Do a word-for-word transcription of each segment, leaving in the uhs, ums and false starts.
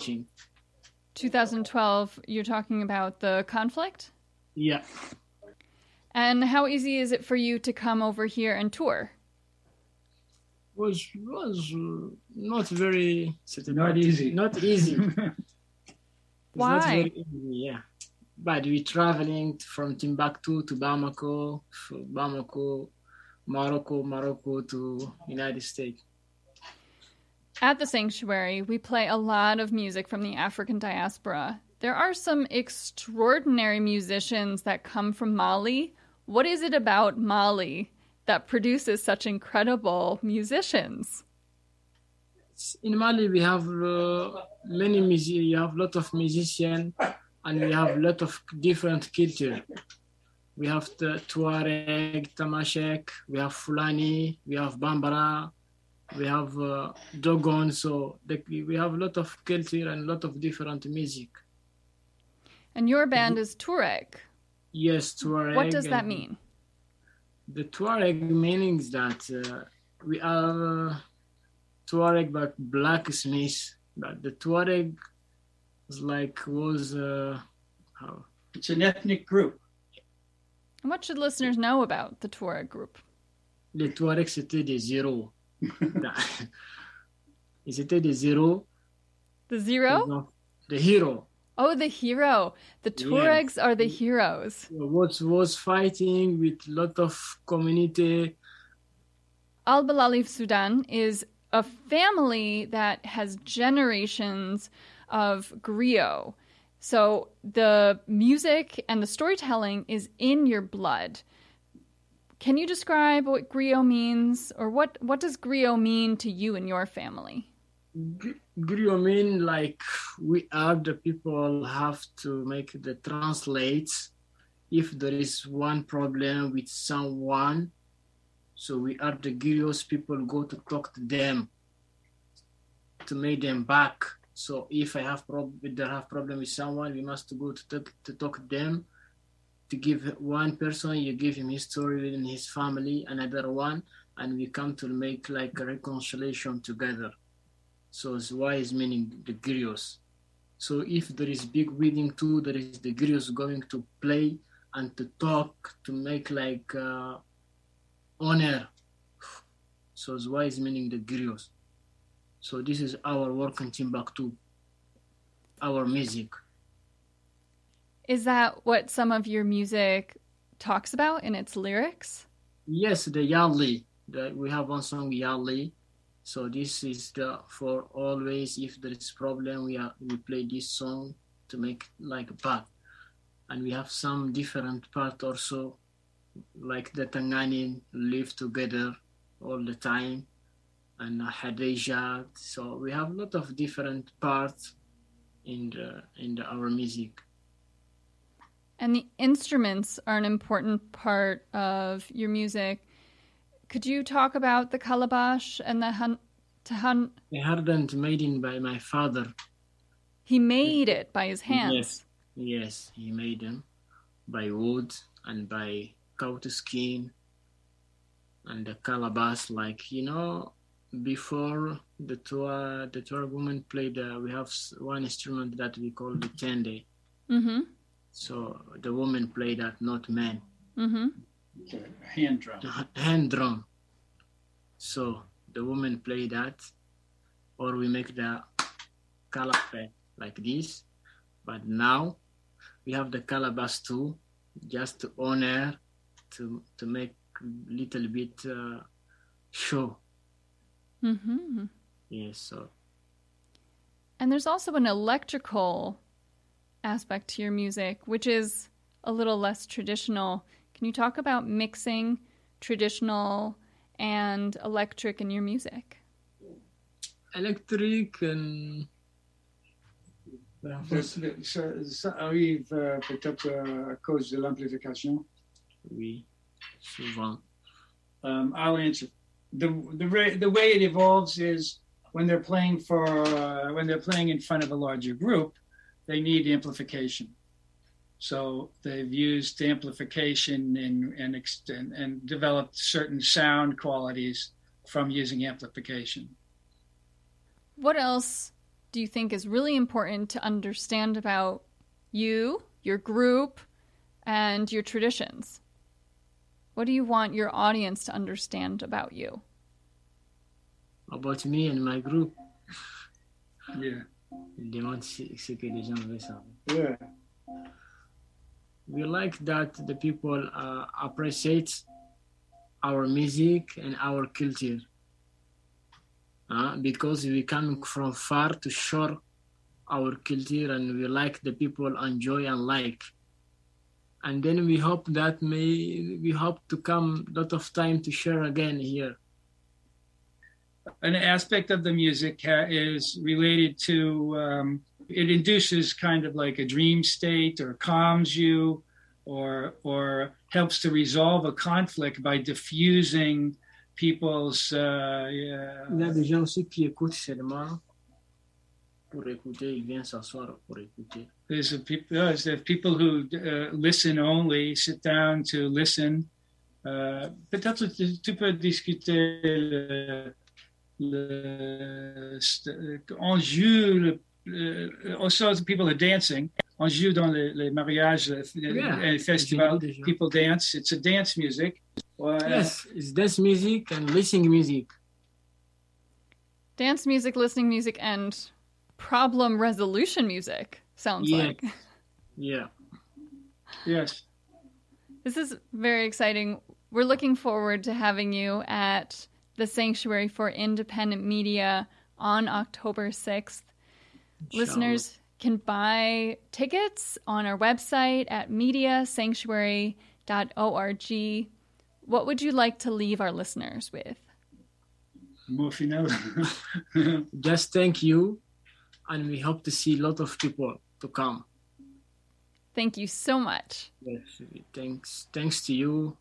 marching. twenty twelve, you're talking about the conflict? Yeah. And how easy is it for you to come over here and tour? Was was uh, not very Not easy. Not easy. It's Why? Not very easy, yeah. But we traveling from Timbuktu to Bamako, from Bamako, Morocco, Morocco to United States. At the Sanctuary, we play a lot of music from the African diaspora. There are some extraordinary musicians that come from Mali. What is it about Mali that produces such incredible musicians? In Mali, we have uh, many music. We have a lot of musicians, and we have a lot of different culture. We have the Tuareg, Tamashek, we have Fulani, we have Bambara, we have uh, Dogon. So the, we have a lot of culture and a lot of different music. And your band is Tuareg. Yes, Tuareg. What does that mean? The Tuareg means that uh, we are uh, Tuareg, but blacksmiths. But the Tuareg was like was uh, how? It's an ethnic group. And what should listeners know about the Tuareg group? Les Tuaregs c'était des zéros. Ils étaient des zéros. The Zero? The hero. Oh, the hero. The Tuaregs Yeah. are the heroes. Was was fighting with lot of community. Al Bilali of Sudan is a family that has generations of griot. So the music and the storytelling is in your blood. Can you describe what griot means, or what, what does griot mean to you and your family? Griot mean like we are the people have to make the translates if there is one problem with someone. So we are the griots people go to talk to them to make them back. So if I have prob- they have problem with someone, we must go to talk to talk to them. To give one person, you give him his story within his family, another one, and we come to make like a reconciliation together. So it's why it's meaning the griots. So if there is big wedding too, there is the griots going to play and to talk to make like uh, honor. So it's why it's meaning the griots. So this is our work in Timbuktu, our music. Is that what some of your music talks about in its lyrics? Yes, the Yali. The, we have one song Yali. So this is the for always. If there is problem, we are we play this song to make like a part, and we have some different part also, like the Tanganin live together all the time, and Hadija. So we have a lot of different parts in the in the, our music. And the instruments are an important part of your music. Could you talk about the calabash and the han- tahan? The hardened made in by my father. He made it by his hands. Yes, yes, he made them by wood and by cow skin. And the calabash, like you know, before the tour, the tour woman played. Uh, we have one instrument that we call the tende. Mm-hmm. So the woman played that, not men. Mm-hmm. Hand drum. Hand drum. So the woman play that, or we make the calabash like this. But now we have the calabash too, just to honor, to to make little bit uh, show. Mm-hmm. Yes. So. And there's also an electrical aspect to your music, which is a little less traditional. Can you talk about mixing traditional and electric in your music? Electric and... Ça, ça arrive euh, peut-être euh, à cause de l'amplification. Oui, souvent. Um, I'll answer. The the way the way it evolves is when they're playing for uh, when they're playing in front of a larger group, they need amplification. So they've used amplification and and extend and developed certain sound qualities from using amplification. What else do you think is really important to understand about you, your group, and your traditions? What do you want your audience to understand about you? About me and my group. Yeah. Il demande ce que les gens veulent savoir. Yeah. We like that the people uh, appreciate our music and our culture. Uh, because we come from far to show our culture, and we like the people enjoy and like. And then we hope that may we hope to come a lot of time to share again here. An aspect of the music ha- is related to, um, it induces kind of like a dream state, or calms you, or or helps to resolve a conflict by diffusing people's... Uh, yeah. Il y a des gens aussi qui écoutent seulement pour écouter, ils viennent s'asseoir pour écouter. There's a people, uh, there's people who uh, listen only, sit down to listen. Uh, peut-être tu, tu peux discuter le, le, on joue, le, le, also people are dancing. On joue dans les, les mariages, Yeah, les festivals, déjà. people dance. It's a dance music. Uh, Yes, it's dance music and listening music. Dance music, listening music, and problem resolution music, sounds Yeah. like. Yeah. Yes. This is very exciting. We're looking forward to having you at the Sanctuary for Independent Media on October sixth. Inshallah. Listeners can buy tickets on our website at media sanctuary dot org. What would you like to leave our listeners with? More final. Just thank you, and we hope to see a lot of people to come. Thank you so much. Yes, thanks, thanks to you.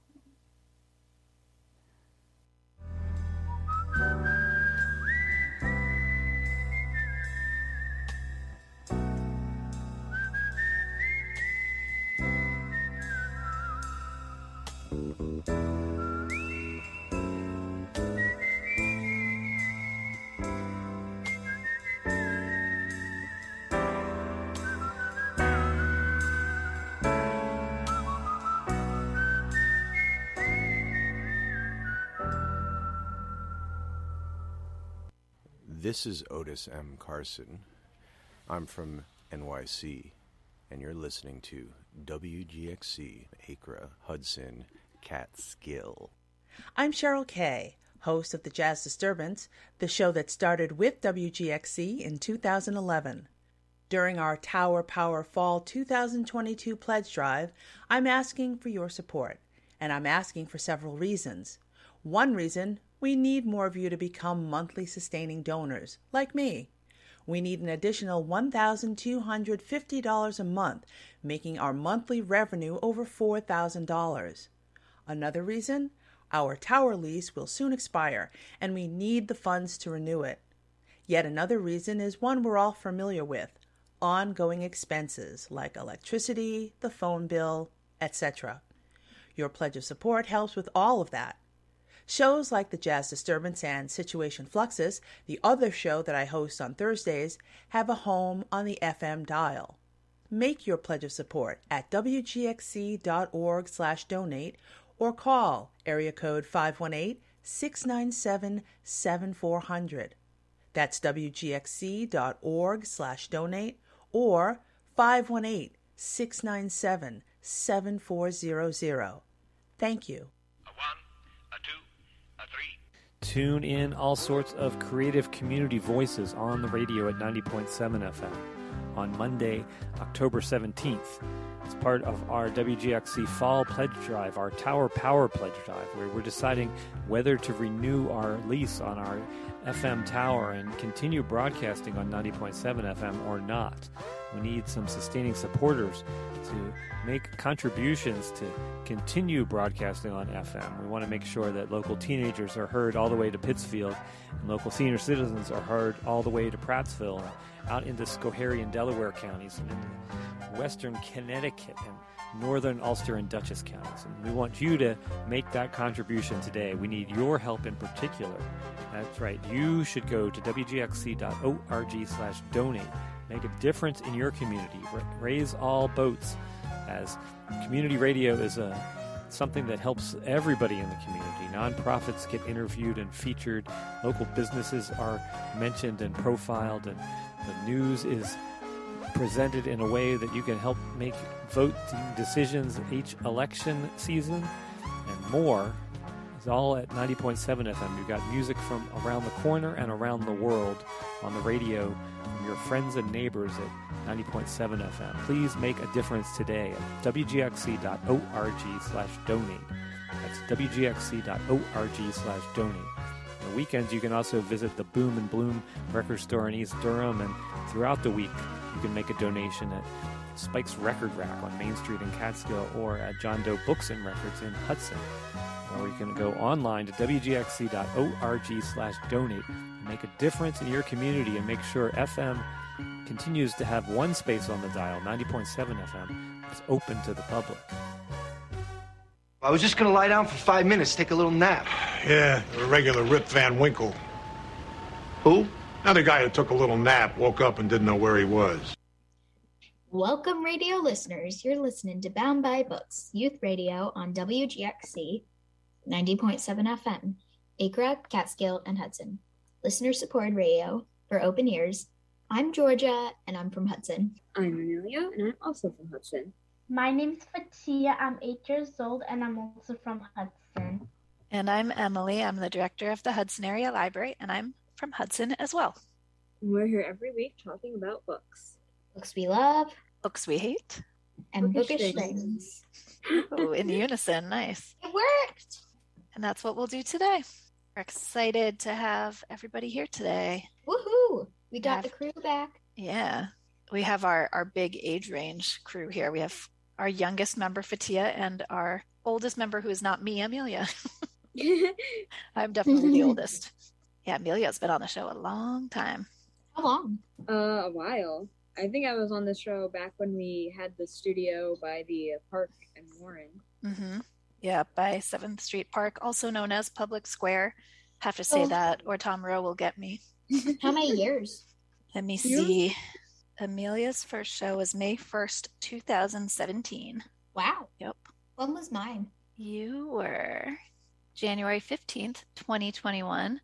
This is Otis M. Carson. I'm from N Y C, and you're listening to W G X C, Acra, Hudson, Catskill. I'm Cheryl Kay, host of the Jazz Disturbance, the show that started with W G X C in two thousand eleven. During our Tower Power Fall two thousand twenty-two pledge drive, I'm asking for your support, and I'm asking for several reasons. One reason, we need more of you to become monthly sustaining donors, like me. We need an additional one thousand two hundred fifty dollars a month, making our monthly revenue over four thousand dollars. Another reason, our tower lease will soon expire, and we need the funds to renew it. Yet another reason is one we're all familiar with, ongoing expenses like electricity, the phone bill, et cetera. Your pledge of support helps with all of that. Shows like the Jazz Disturbance and Situation Fluxus, the other show that I host on Thursdays, have a home on the F M dial. Make your pledge of support at w g x c dot org slash donate or call area code five one eight, six nine seven, seven four zero zero. That's w g x c dot org slash donate or five one eight, six nine seven, seven four zero zero. Thank you. Tune in all sorts of creative community voices on the radio at ninety point seven F M on Monday, October seventeenth. It's part of our W G X C Fall Pledge Drive, our Tower Power Pledge Drive, where we're deciding whether to renew our lease on our F M tower and continue broadcasting on ninety point seven F M or not. We need some sustaining supporters to make contributions to continue broadcasting on F M. We want to make sure that local teenagers are heard all the way to Pittsfield, and local senior citizens are heard all the way to Prattsville, and out into Schoharie and Delaware counties, and into western Connecticut and northern Ulster and Dutchess counties. And we want you to make that contribution today. We need your help in particular. That's right. You should go to w g x c dot org slash donate. Make a difference in your community. Raise all boats, as community radio is a something that helps everybody in the community. Nonprofits get interviewed and featured. Local businesses are mentioned and profiled, and the news is presented in a way that you can help make voting decisions each election season, and more. It's all at ninety point seven F M. You've got music from around the corner and around the world on the radio from your friends and neighbors at ninety point seven F M. Please make a difference today at w g x c dot org slash donate. That's w g x c dot org slash donate. On the weekends, you can also visit the Boom and Bloom record store in East Durham, and throughout the week, you can make a donation at Spike's Record Rack on Main Street in Catskill, or at John Doe Books and Records in Hudson. Or you can go online to w g x c dot org slash donate and make a difference in your community and make sure F M continues to have one space on the dial, ninety point seven F M, that's open to the public. I was just going to lie down for five minutes, take a little nap. Yeah, a regular Rip Van Winkle. Who? Another guy who took a little nap, woke up and didn't know where he was. Welcome, radio listeners. You're listening to Bound by Books, youth radio on W G X C, ninety point seven F M, Acra, Catskill, and Hudson. Listener-supported radio for open ears. I'm Georgia, and I'm from Hudson. I'm Amelia, and I'm also from Hudson. My name's Fatia. I'm eight years old, and I'm also from Hudson. And I'm Emily. I'm the director of the Hudson Area Library, and I'm from Hudson as well. We're here every week talking about books. Books we love. Books we hate. And bookish, bookish things. things. Oh, in unison. Nice. It worked. And that's what we'll do today. We're excited to have everybody here today. Woohoo! We got have, the crew back. Yeah. We have our, our big age range crew here. We have our youngest member, Fatia, and our oldest member, who is not me, Amelia. I'm definitely the oldest. Yeah, Amelia's been on the show a long time. How long? Uh, a while. I think I was on the show back when we had the studio by the park in Warren. Mm-hmm. Yeah, by seventh Street Park, also known as Public Square. Have to say Oh. that, or Tom Rowe will get me. How many years? Let me see. Amelia's first show was May first, two thousand seventeen. Wow. Yep. When was mine? You were January fifteenth, twenty twenty-one.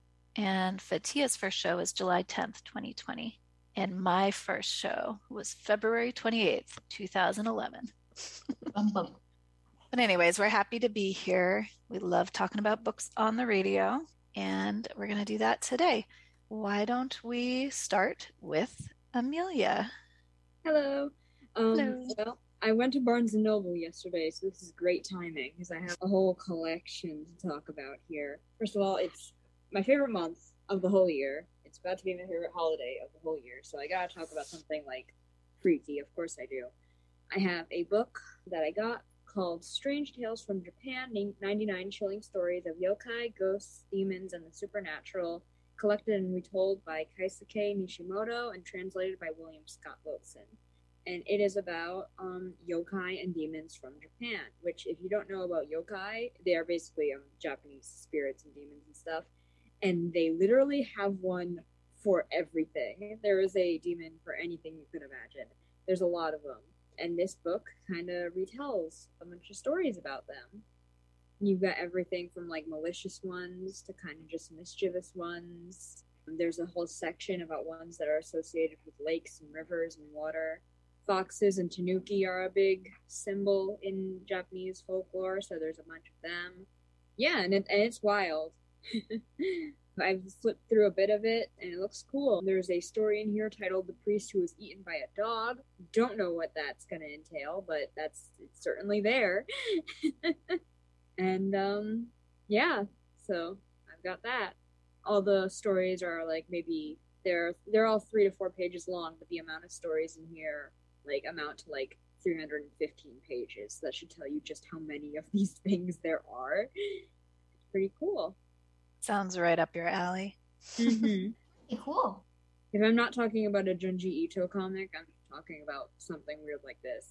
And Fatia's first show was July tenth, twenty twenty. And my first show was February twenty-eighth, two thousand eleven. Bum, bum. But anyways, we're happy to be here. We love talking about books on the radio, and we're going to do that today. Why don't we start with Amelia? Hello. Um, Hello. Well, I went to Barnes and Noble yesterday, so this is great timing because I have a whole collection to talk about here. First of all, it's my favorite month of the whole year. It's about to be my favorite holiday of the whole year, so I gotta talk about something like freaky. Of course I do. I have a book that I got called Strange Tales from Japan, ninety-nine Chilling Stories of Yokai, Ghosts, Demons, and the Supernatural, collected and retold by Kaisuke Nishimoto and translated by William Scott Wilson. And it is about um, yokai and demons from Japan, which, if you don't know about yokai, they are basically um, Japanese spirits and demons and stuff. And they literally have one for everything. There is a demon for anything you could imagine. There's a lot of them. And this book kind of retells a bunch of stories about them. You've got everything from like malicious ones to kind of just mischievous ones. There's a whole section about ones that are associated with lakes and rivers and water. Foxes and tanuki are a big symbol in Japanese folklore, so there's a bunch of them. Yeah, and, it, and it's wild. I've flipped through a bit of it, and it looks cool. There's a story in here titled The Priest Who Was Eaten by a Dog. Don't know what that's going to entail, but that's it's certainly there. And, um, yeah, so I've got that. All the stories are, like, maybe, they're they're all three to four pages long, but the amount of stories in here, like, amount to, like, three hundred fifteen pages. That should tell you just how many of these things there are. It's pretty cool. Sounds right up your alley. Mm-hmm. Hey, cool. If I'm not talking about a Junji Ito comic, I'm talking about something weird like this.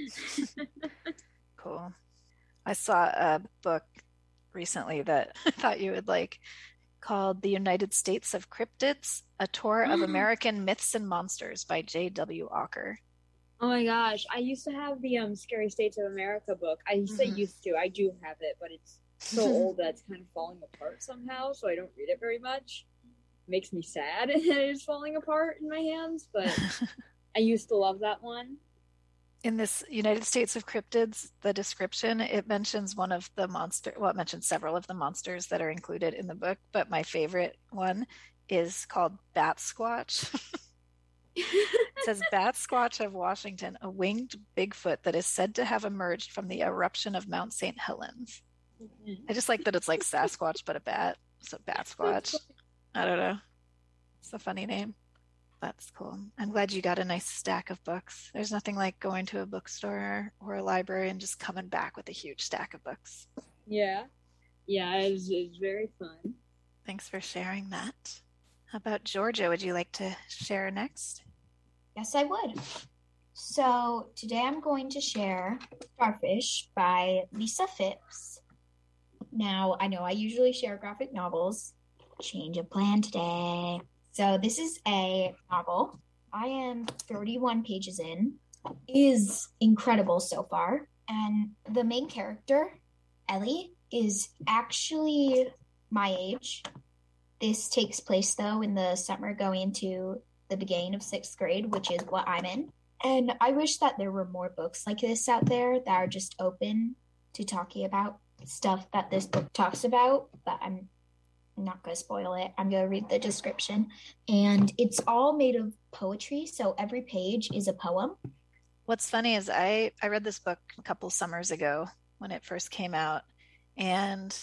Cool. I saw a book recently that I thought you would like called The United States of Cryptids, A Tour of American Myths and Monsters by J W Walker. Oh my gosh. I used to have the um Scary States of America book. I say Mhm. used to. I do have it, but it's so old that it's kind of falling apart somehow, so I don't read it very much. It makes me sad that it's falling apart in my hands, but I used to love that one. In this United States of Cryptids, the description, it mentions one of the monster, well, it mentions several of the monsters that are included in the book, but my favorite one is called Bat Squatch. It says, Bat Squatch of Washington, a winged Bigfoot that is said to have emerged from the eruption of Mount Saint Helens. I just like that it's like Sasquatch, but a bat. So Bat Squatch. I don't know. It's a funny name. That's cool. I'm glad you got a nice stack of books. There's nothing like going to a bookstore or a library and just coming back with a huge stack of books. Yeah. Yeah, it's, it's very fun. Thanks for sharing that. How about Georgia? Would you like to share next? Yes, I would. So today I'm going to share Starfish by Lisa Phipps. Now, I know I usually share graphic novels. Change of plan today. So this is a novel. I am thirty-one pages in. It is incredible so far. And the main character, Ellie, is actually my age. This takes place, though, in the summer going into the beginning of sixth grade, which is what I'm in. And I wish that there were more books like this out there that are just open to talking about stuff that this book talks about, but I'm not going to spoil it. I'm going to read the description. And it's all made of poetry, so every page is a poem. What's funny is I, I read this book a couple summers ago when it first came out, and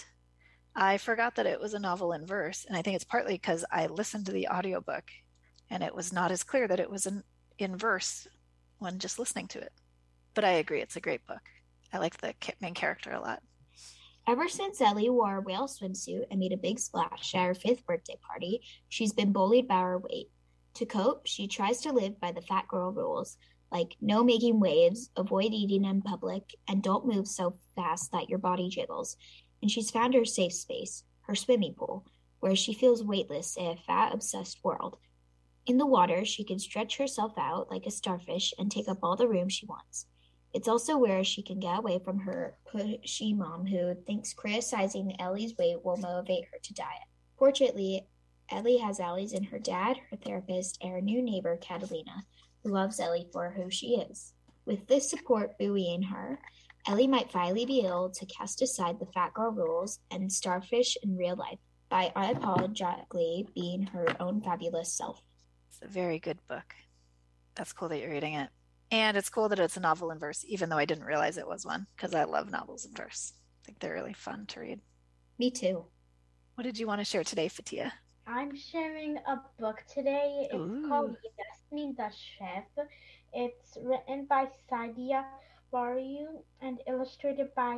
I forgot that it was a novel in verse. And I think it's partly because I listened to the audiobook, and it was not as clear that it was in, in verse when just listening to it. But I agree, it's a great book. I like the main character a lot. Ever since Ellie wore a whale swimsuit and made a big splash at her fifth birthday party, she's been bullied by her weight. To cope, she tries to live by the fat girl rules, like no making waves, avoid eating in public, and don't move so fast that your body jiggles. And she's found her safe space, her swimming pool, where she feels weightless in a fat, obsessed world. In the water, she can stretch herself out like a starfish and take up all the room she wants. It's also where she can get away from her pushy mom who thinks criticizing Ellie's weight will motivate her to diet. Fortunately, Ellie has allies in her dad, her therapist, and her new neighbor, Catalina, who loves Ellie for who she is. With this support buoying her, Ellie might finally be able to cast aside the fat girl rules and starfish in real life by unapologetically being her own fabulous self. It's a very good book. That's cool that you're reading it. And it's cool that it's a novel in verse, even though I didn't realize it was one, because I love novels in verse. I think they're really fun to read. Me too. What did you want to share today, Fatia? I'm sharing a book today. It's Ooh. called Yasmin the Chef. It's written by Sadia Bariou and illustrated by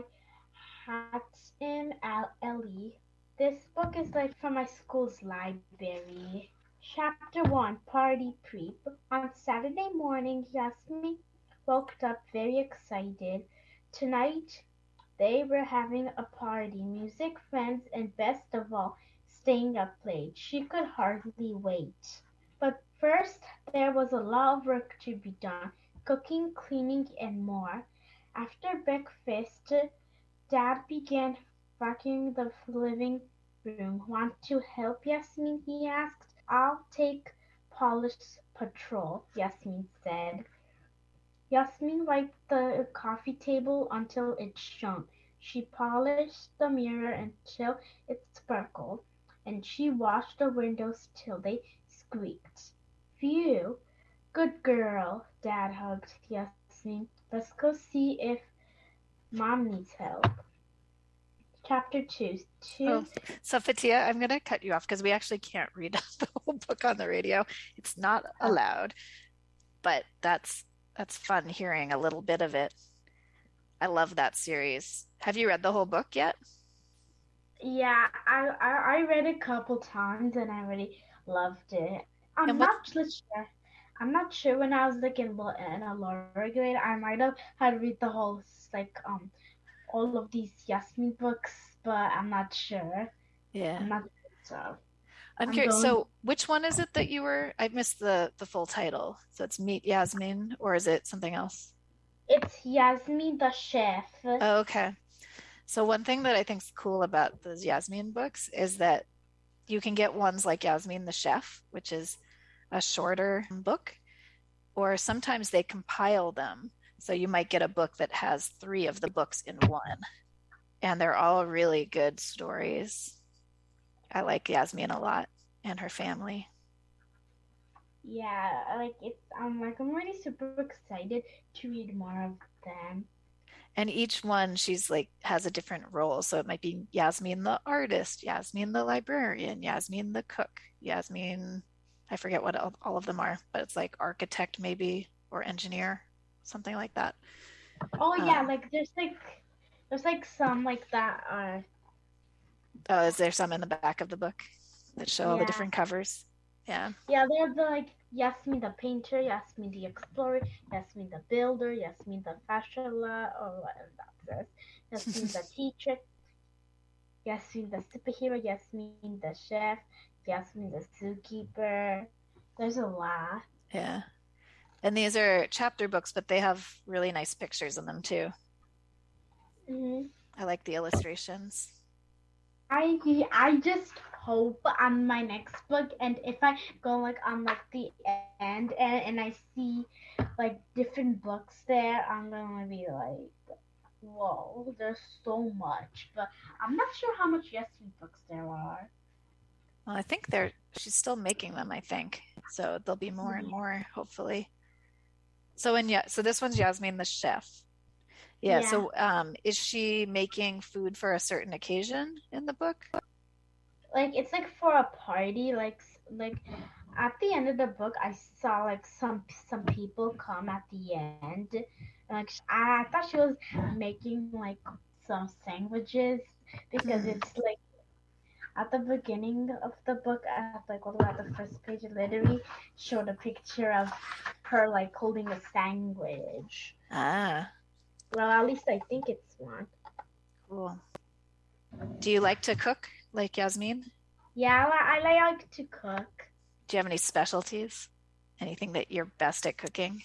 Hatim Al-Ali. This book is like from my school's library. Chapter one, Party Prep. On Saturday morning, Yasmin woke up very excited. Tonight, they were having a party, music, friends, and best of all, staying up late. She could hardly wait. But first, there was a lot of work to be done, cooking, cleaning, and more. After breakfast, Dad began vacuuming the living room. Want to help, Yasmin? He asked. I'll take polish patrol, Yasmin said. Yasmin wiped the coffee table until it shone. She polished the mirror until it sparkled, and she washed the windows till they squeaked. Phew! Good girl, Dad hugged Yasmin. Let's go see if Mom needs help. Chapter two. two. Oh, so Fatia, I'm going to cut you off because we actually can't read the whole book on the radio. It's not allowed, but that's that's fun hearing a little bit of it. I love that series. Have you read the whole book yet? Yeah, I I, I read it a couple times and I really loved it. I'm And what- not really sure. I'm not sure when I was like in, lo- in a lower grade, I might have had read the whole like um all of these Yasmin books, but I'm not sure. Yeah. I'm not sure, so. I'm, I'm curious. going- So, which one is it that you were? I missed the the full title. So it's Meet Yasmin, or is it something else? It's Yasmin the Chef. Oh, okay. So one thing that I think is cool about those Yasmin books is that you can get ones like Yasmin the Chef, which is a shorter book, or sometimes they compile them. So you might get a book that has three of the books in one, and they're all really good stories. I like Yasmin a lot and her family. Yeah, like it's I'm like I'm really super excited to read more of them. And each one, she's like has a different role. So it might be Yasmin the artist, Yasmin the librarian, Yasmin the cook, Yasmin, I forget what all, all of them are, but it's like architect maybe, or engineer, something like that. Oh yeah, Um, like there's like there's like some like that uh oh, is there some in the back of the book that show all the Yeah. different covers? Yeah. yeah, they're the like Yasmin the painter, Yasmin the explorer, Yasmin the builder, Yasmin the fashola, or what that's this. Yasmin the teacher, Yasmin the superhero, Yasmin the chef, Yasmin the zookeeper. There's a lot. Yeah. And these are chapter books, but they have really nice pictures in them too. hmm I like the illustrations. I I just hope on my next book, and if I go like on like the end and, and I see like different books there, I'm gonna be like, whoa, there's so much. But I'm not sure how much Yasmin books there are. Well, I think they're she's still making them, I think. So there'll be more and more, hopefully. So and yeah, so this one's Yasmin the chef. Yeah, Yeah. so um is she making food for a certain occasion in the book? Like it's like for a party, like like at the end of the book, I saw like some some people come at the end. Like I, I thought she was making like some sandwiches because Hmm. it's like at the beginning of the book, at like all the way at the first page, it literally showed a picture of her like holding a sandwich. Ah, Well, at least I think it's one. cool. Do you like to cook like Yasmin? Yeah, I, I like to cook. Do you have any specialties? Anything that you're best at cooking?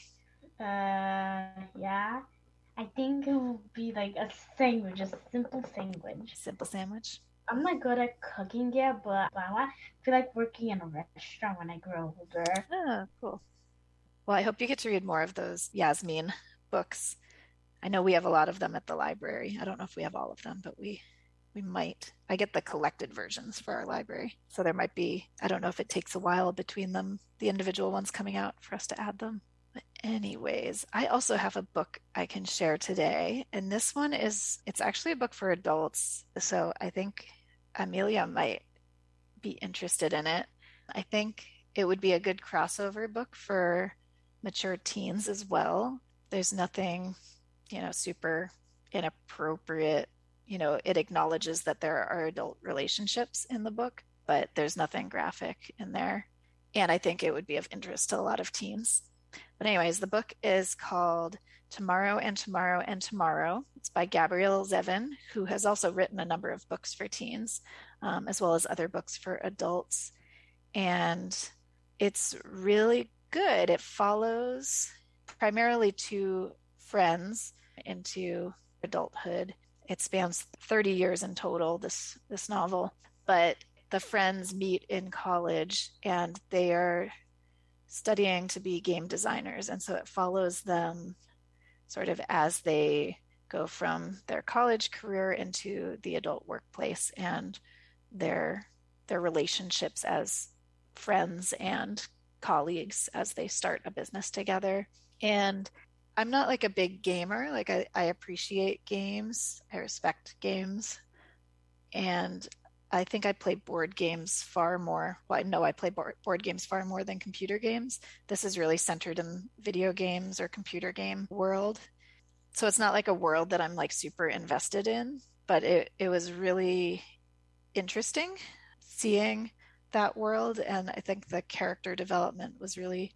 Uh, yeah. I think it will be like a sandwich, a simple sandwich. Simple sandwich? I'm not good at cooking yet, but I want feel like working in a restaurant when I grow older. Oh, cool. Well, I hope you get to read more of those Yasmin books. I know we have a lot of them at the library. I don't know if we have all of them, but we we might. I get the collected versions for our library. So there might be, I don't know if it takes a while between them, the individual ones coming out for us to add them. But anyways, I also have a book I can share today. And this one is, it's actually a book for adults. So I think Amelia might be interested in it. I think it would be a good crossover book for mature teens as well. There's nothing, you know, super inappropriate. You know, it acknowledges that there are adult relationships in the book, but there's nothing graphic in there. And I think it would be of interest to a lot of teens. But anyways, the book is called Tomorrow and Tomorrow and Tomorrow. It's by Gabrielle Zevin, who has also written a number of books for teens, um, as well as other books for adults. And it's really good. It follows primarily two friends into adulthood. It spans thirty years in total, this this novel, but the friends meet in college and they are studying to be game designers. And so it follows them sort of as they go from their college career into the adult workplace and their their relationships as friends and colleagues as they start a business together. And I'm not like a big gamer. Like I, I appreciate games. I respect games. And I think I play board games far more. Well, I know I play board, board games far more than computer games. This is really centered in video games or computer game world. So it's not like a world that I'm like super invested in, but it, it was really interesting seeing that world. And I think the character development was really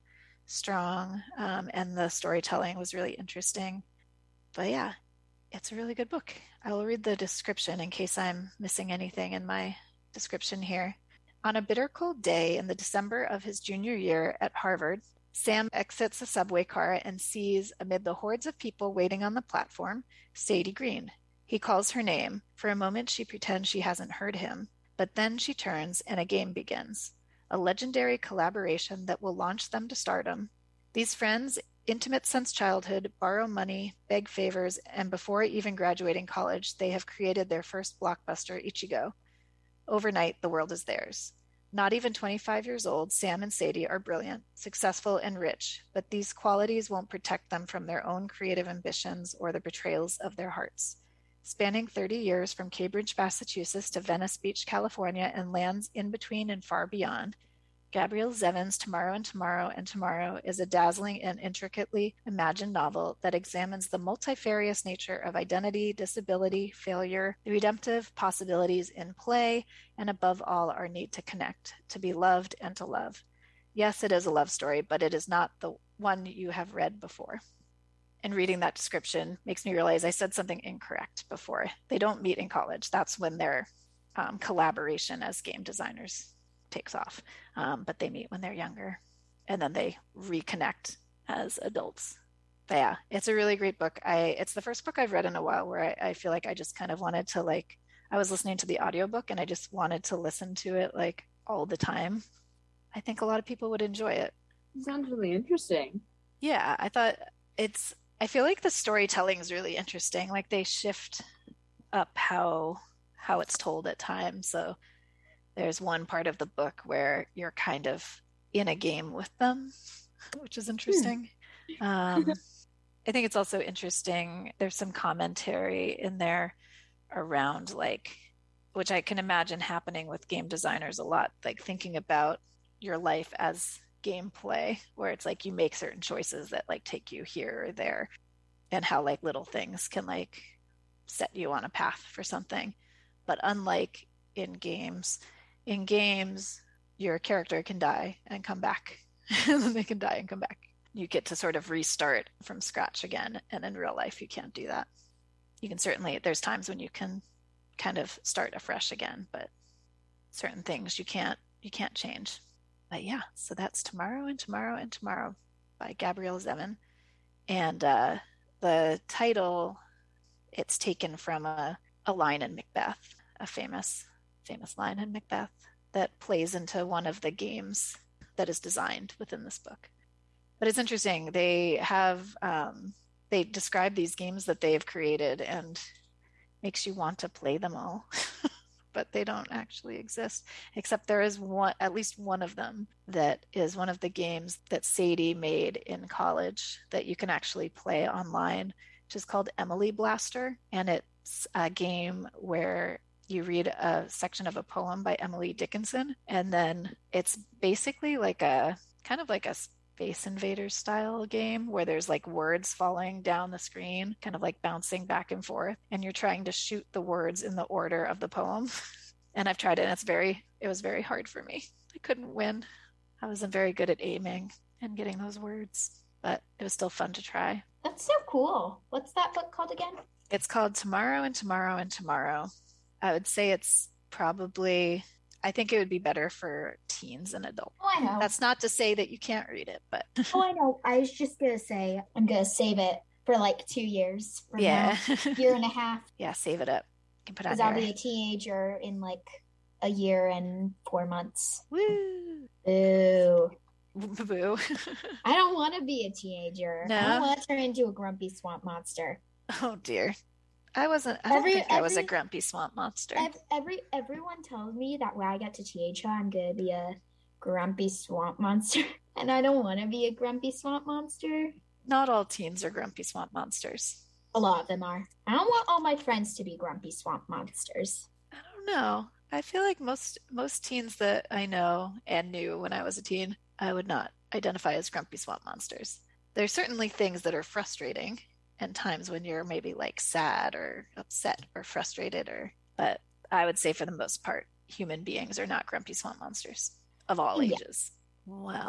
strong, um, and the storytelling was really interesting. But yeah, it's a really good book. I will read the description in case I'm missing anything in my description here. On a bitter cold day in the December of his junior year at Harvard, Sam exits a subway car and sees, amid the hordes of people waiting on the platform, Sadie Green. He calls her name. For a moment, she pretends she hasn't heard him, but then she turns and a game begins. A legendary collaboration that will launch them to stardom. These friends, intimate since childhood, borrow money, beg favors, and before even graduating college, they have created their first blockbuster, Ichigo. Overnight, the world is theirs. Not even twenty-five years old, Sam and Sadie are brilliant, successful, and rich, but these qualities won't protect them from their own creative ambitions or the betrayals of their hearts. Spanning thirty years from Cambridge, Massachusetts to Venice Beach, California, and lands in between and far beyond, Gabrielle Zevin's Tomorrow and Tomorrow and Tomorrow is a dazzling and intricately imagined novel that examines the multifarious nature of identity, disability, failure, the redemptive possibilities in play, and above all, our need to connect, to be loved, and to love. Yes, it is a love story, but it is not the one you have read before. And reading that description makes me realize I said something incorrect before. They don't meet in college. That's when their um, collaboration as game designers takes off, um, but they meet when they're younger, and then they reconnect as adults. But yeah, it's a really great book. I it's the first book I've read in a while where I, I feel like I just kind of wanted to, like, I was listening to the audiobook and I just wanted to listen to it like all the time. I think a lot of people would enjoy it. It sounds really interesting. Yeah, I thought it's I feel like the storytelling is really interesting. Like they shift up how how it's told at times. So there's one part of the book where you're kind of in a game with them, which is interesting. Hmm. Um, I think it's also interesting. There's some commentary in there around, like, which I can imagine happening with game designers a lot, like thinking about your life as gameplay, where it's like you make certain choices that like take you here or there, and how like little things can like set you on a path for something. But unlike in games, in games, your character can die and come back. And then they can die and come back. You get to sort of restart from scratch again. And in real life, you can't do that. You can certainly, there's times when you can kind of start afresh again, but certain things you can't, you can't change. But yeah, so that's Tomorrow and Tomorrow and Tomorrow by Gabrielle Zevin. And uh, the title, it's taken from a, a line in Macbeth, a famous famous line in Macbeth that plays into one of the games that is designed within this book. But it's interesting. They have, um, they describe these games that they've created and makes you want to play them all, but they don't actually exist, except there is one, at least one of them that is one of the games that Sadie made in college that you can actually play online, which is called Emily Blaster. And it's a game where you read a section of a poem by Emily Dickinson, and then it's basically like a kind of like a Space Invaders style game where there's like words falling down the screen, kind of like bouncing back and forth, and you're trying to shoot the words in the order of the poem. And I've tried it, and it's very, it was very hard for me. I couldn't win. I wasn't very good at aiming and getting those words, but it was still fun to try. That's so cool. What's that book called again? It's called Tomorrow and Tomorrow and Tomorrow. I would say it's probably, I think it would be better for teens and adults. Oh, I know. That's not to say that you can't read it, but. Oh, I know. I was just going to say, I'm going to save it for like two years. From yeah. now. Year and a half. Yeah, save it up. You can put it on Because I'll your... be a teenager in like a year and four months. Woo! Boo. Boo. I don't want to be a teenager. No? I don't want to turn into a grumpy swamp monster. Oh, dear. I wasn't, I don't every, think I every, was a grumpy swamp monster. Every, every Everyone tells me that when I get to teenager, I'm going to be a grumpy swamp monster. And I don't want to be a grumpy swamp monster. Not all teens are grumpy swamp monsters. A lot of them are. I don't want all my friends to be grumpy swamp monsters. I don't know. I feel like most most teens that I know and knew when I was a teen, I would not identify as grumpy swamp monsters. There's certainly things that are frustrating, and times when you're maybe like sad or upset or frustrated, or but I would say for the most part, human beings are not grumpy swamp monsters of all Yeah. ages. Well,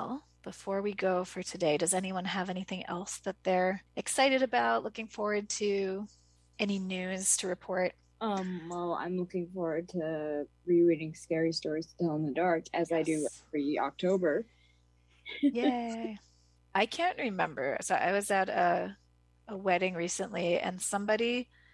before we go for today, does anyone have anything else that they're excited about, looking forward to? Any news to report? Um, well, I'm looking forward to rereading Scary Stories to Tell in the Dark, as yes. I do every October. Yay. I can't remember. So I was at a, a wedding recently, and somebody